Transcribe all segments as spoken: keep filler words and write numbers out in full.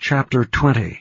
Chapter twenty.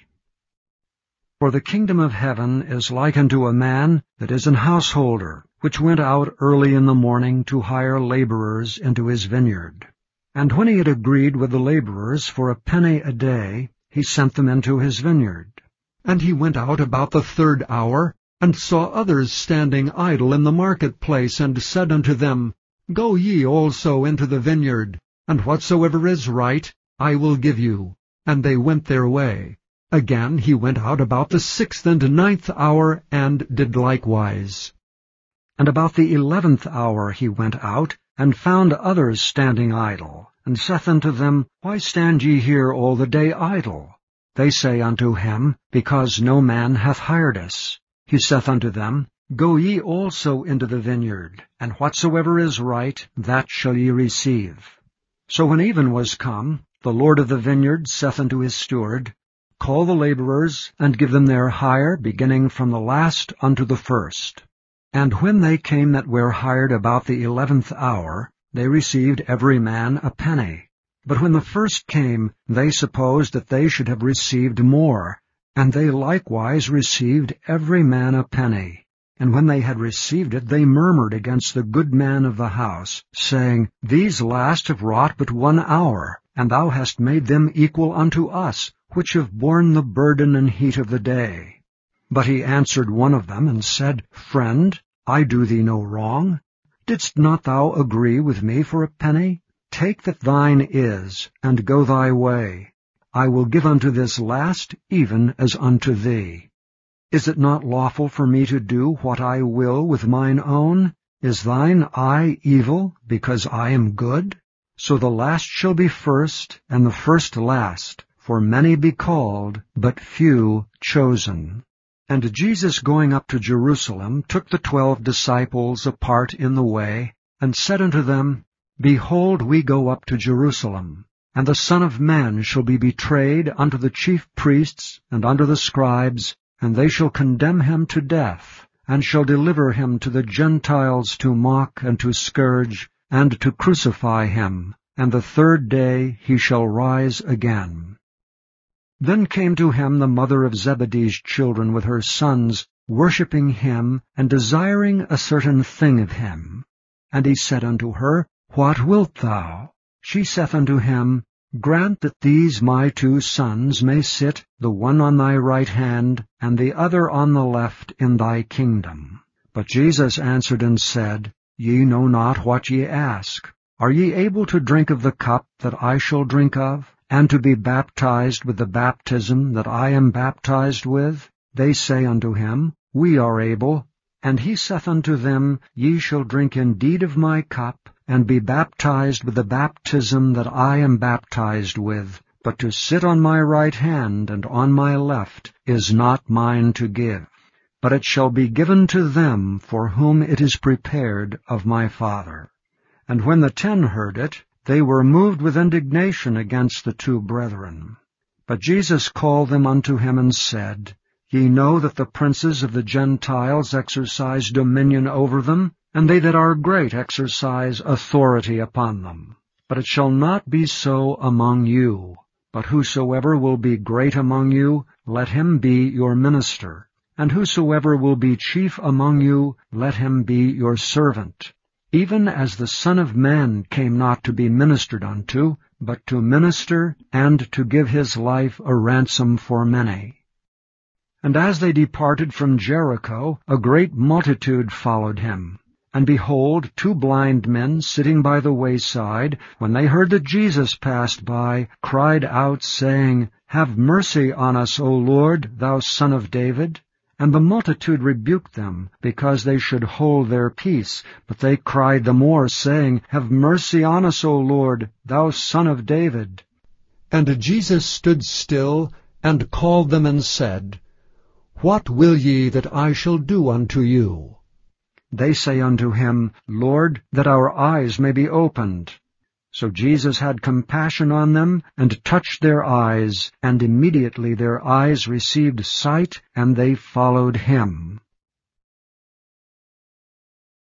For the kingdom of heaven is like unto a man that is an householder, which went out early in the morning to hire laborers into his vineyard. And when he had agreed with the laborers for a penny a day, he sent them into his vineyard. And he went out about the third hour, and saw others standing idle in the marketplace, and said unto them, Go ye also into the vineyard, and whatsoever is right I will give you. And they went their way. Again he went out about the sixth and ninth hour, and did likewise. And about the eleventh hour he went out, and found others standing idle, and saith unto them, Why stand ye here all the day idle? They say unto him, Because no man hath hired us. He saith unto them, Go ye also into the vineyard, and whatsoever is right, that shall ye receive. So when even was come, the Lord of the vineyard saith unto his steward, Call the laborers, and give them their hire, beginning from the last unto the first. And when they came that were hired about the eleventh hour, they received every man a penny. But when the first came, they supposed that they should have received more, and they likewise received every man a penny. And when they had received it, they murmured against the good man of the house, saying, These last have wrought but one hour, and thou hast made them equal unto us, which have borne the burden and heat of the day. But he answered one of them, and said, Friend, I do thee no wrong. Didst not thou agree with me for a penny? Take that thine is, and go thy way. I will give unto this last even as unto thee. Is it not lawful for me to do what I will with mine own? Is thine eye evil, because I am good? So the last shall be first, and the first last. For many be called, but few chosen. And Jesus, going up to Jerusalem, took the twelve disciples apart in the way, and said unto them, Behold, we go up to Jerusalem, and the Son of Man shall be betrayed unto the chief priests and unto the scribes, and they shall condemn him to death, and shall deliver him to the Gentiles to mock and to scourge, and to crucify him, and the third day he shall rise again. Then came to him the mother of Zebedee's children with her sons, worshipping him, and desiring a certain thing of him. And he said unto her, What wilt thou? She saith unto him, Grant that these my two sons may sit, the one on thy right hand, and the other on the left, in thy kingdom. But Jesus answered and said, Ye know not what ye ask. Are ye able to drink of the cup that I shall drink of, and to be baptized with the baptism that I am baptized with? They say unto him, We are able. And he saith unto them, Ye shall drink indeed of my cup, and be baptized with the baptism that I am baptized with. But to sit on my right hand and on my left is not mine to give, but it shall be given to them for whom it is prepared of my Father. And when the ten heard it, they were moved with indignation against the two brethren. But Jesus called them unto him, and said, Ye know that the princes of the Gentiles exercise dominion over them, and they that are great exercise authority upon them. But it shall not be so among you. But whosoever will be great among you, let him be your minister. And whosoever will be chief among you, let him be your servant. Even as the Son of Man came not to be ministered unto, but to minister, and to give his life a ransom for many. And as they departed from Jericho, a great multitude followed him. And behold, two blind men sitting by the wayside, when they heard that Jesus passed by, cried out, saying, Have mercy on us, O Lord, thou Son of David. And the multitude rebuked them, because they should hold their peace. But they cried the more, saying, Have mercy on us, O Lord, thou Son of David. And Jesus stood still, and called them, and said, What will ye that I shall do unto you? They say unto him, Lord, that our eyes may be opened. So Jesus had compassion on them, and touched their eyes, and immediately their eyes received sight, and they followed him.